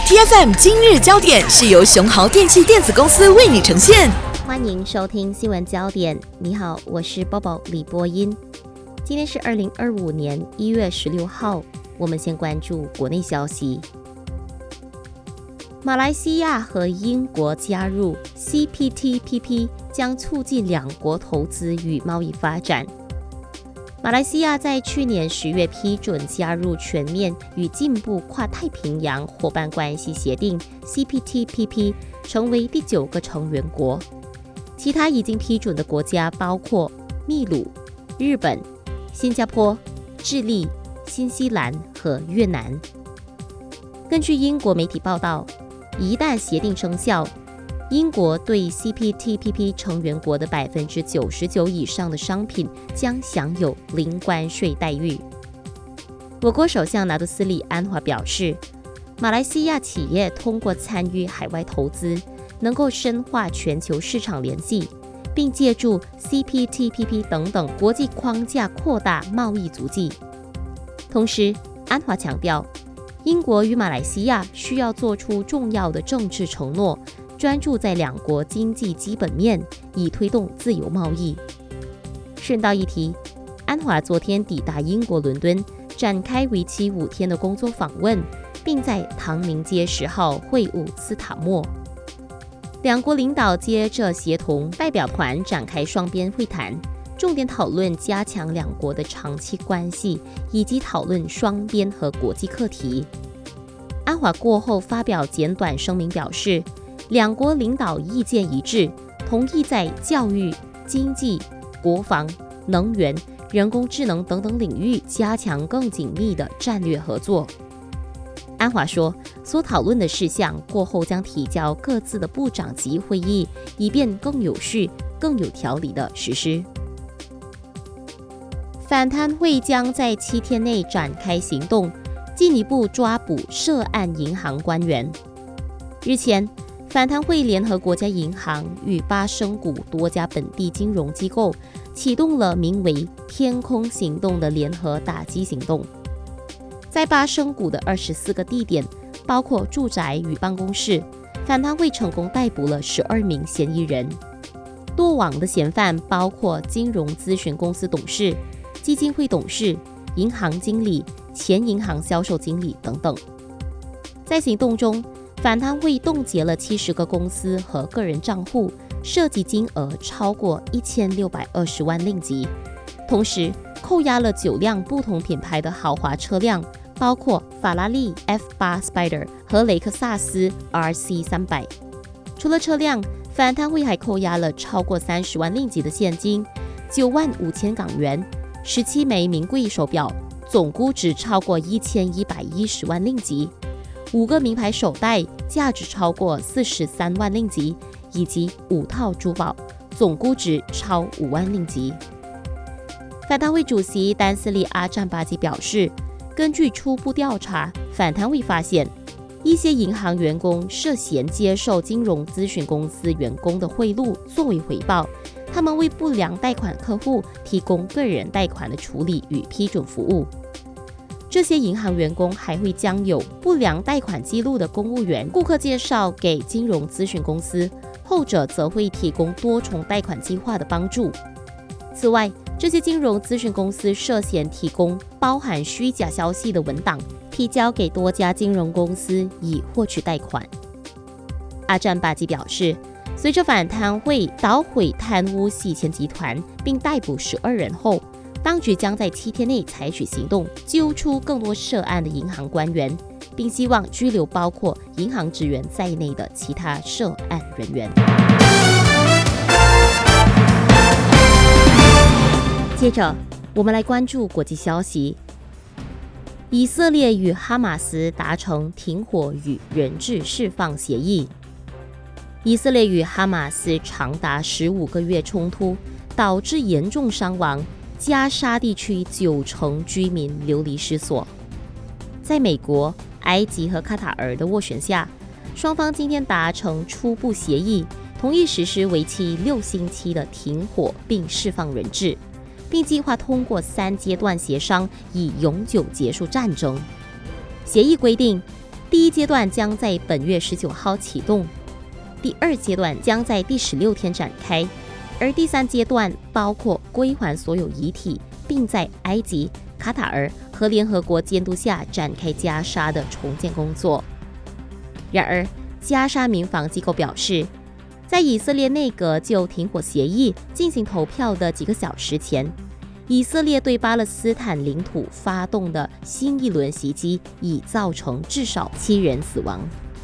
TFM 今日焦点是由雄豪电器电子公司为你呈现。 欢迎收听新闻焦点。你好，我是 Bobo 李波音。今天是2025年1月16号，我们先关注国内消息。马来西亚和英国加入 CPTPP 将促进两国投资与贸易发展。马来西亚在去年10月批准加入全面与进步跨太平洋伙伴关系协定 CPTPP， 成为第9个成员国。其他已经批准的国家包括秘鲁、日本、新加坡、智利、新西兰和越南。根据英国媒体报道，一旦协定生效，英国对 CPTPP 成员国的99%以上的商品将享有零关税待遇。我国首相拿督斯里安华表示，马来西亚企业通过参与海外投资，能够深化全球市场联系，并借助 CPTPP 等等国际框架扩大贸易足迹。同时，安华强调，英国与马来西亚需要做出重要的政治承诺，专注在两国经济基本面，以推动自由贸易。顺道一提，安华昨天抵达英国伦敦，展开为期5天的工作访问，并在唐宁街10号会晤斯塔默。两国领导接着协同代表团展开双边会谈，重点讨论加强两国的长期关系，以及讨论双边和国际课题。安华过后发表简短声明表示，两国领导意见一致，同意在教育、经济、国防、能源、人工智能等等领域加强更紧密的战略合作。安华说，所讨论的事项过后将提交各自的部长级会议，以便更有序、更有条理的实施。反贪会将在7天内展开行动，进一步抓捕涉案银行官员。日前，反贪会联合国家银行与巴生谷多家本地金融机构启动了名为“天空行动”的联合打击行动。在巴生谷的24个地点，包括住宅与办公室，反贪会成功逮捕了12名嫌疑人。落网的嫌犯包括金融咨询公司董事、基金会董事、银行经理、前银行销售经理等等。在行动中，反贪会冻结了70个公司和个人账户，涉及金额超过1620万令吉。同时，扣押了9辆不同品牌的豪华车辆，包括法拉利 F8 Spider 和雷克萨斯 RC300。除了车辆，反贪会还扣押了超过30万令吉的现金、9万5千港元、17枚名贵手表，总估值超过1110万令吉，5个名牌手袋，价值超过43万令吉，以及5套珠宝，总估值超5万令吉。反贪会主席丹斯利阿占巴吉表示，根据初步调查，反贪会发现一些银行员工涉嫌接受金融咨询公司员工的贿赂作为回报，他们为不良贷款客户提供个人贷款的处理与批准服务。这些银行员工还会将有不良贷款记录的公务员顾客介绍给金融咨询公司，后者则会提供多重贷款计划的帮助。此外，这些金融咨询公司涉嫌提供包含虚假消息的文档，提交给多家金融公司以获取贷款。阿占巴吉表示，随着反贪会捣毁贪污洗钱集团并逮捕12人后，当局将在7天内采取行动，揪出更多涉案的银行官员，并希望拘留包括银行职员在内的其他涉案人员。接着，我们来关注国际消息。以色列与哈马斯达成停火与人质释放协议。以色列与哈马斯长达15个月冲突，导致严重伤亡，加沙地区90%居民流离失所。在美国、埃及和卡塔尔的斡旋下，双方今天达成初步协议，同意实施为期6星期的停火并释放人质，并计划通过3阶段协商以永久结束战争。协议规定， 第一阶段将在本月19号启动，第二阶段将在第16天展开，而第三阶段包括归还所有遗体，并在埃及、卡塔尔和联合国监督下展开加沙的重建工作。然而，加沙民防机构表示，在以色列内阁就停火协议进行投票的几个小时前，以色列对巴勒斯坦领土发动的新一轮袭击已造成至少7人死亡。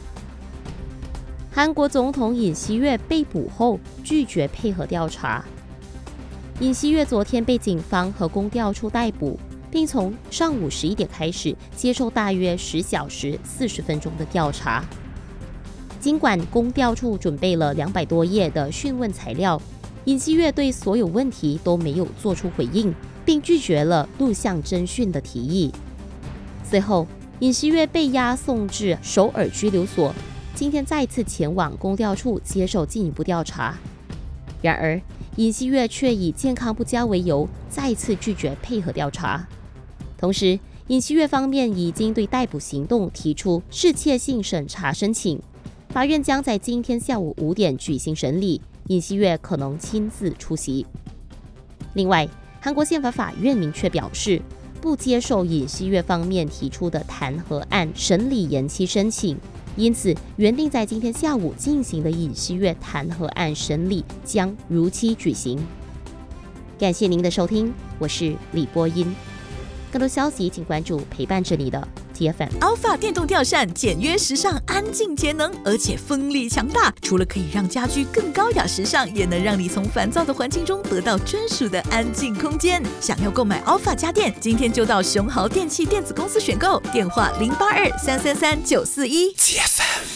韩国总统尹锡悦被捕后拒绝配合调查。尹锡悦昨天被警方和公调处逮捕，并从上午11点开始接受大约10小时40分钟的调查。尽管公调处准备了200多页的讯问材料，尹锡悦对所有问题都没有做出回应，并拒绝了录像侦讯的提议。随后，尹锡悦被押送至首尔拘留所，今天再次前往公调处接受进一步调查。然而，尹锡悦却以健康不佳为由，再次拒绝配合调查。同时，尹锡悦方面已经对逮捕行动提出适切性审查申请，法院将在今天下午5点举行审理，尹锡悦可能亲自出席。另外，韩国宪法法院明确表示，不接受尹锡悦方面提出的弹劾案审理延期申请，因此原定在今天下午进行的尹锡悦弹劾案审理将如期举行。感谢您的收听，我是李波音。更多消息请关注陪伴着你的 TFM。 Alpha 电动吊扇简约时尚，安静节能，而且风力强大。除了可以让家居更高雅时尚，也能让你从烦躁的环境中得到专属的安静空间。想要购买 Alpha 家电，今天就到雄豪电器电子公司选购，电话082-333-941。TFM。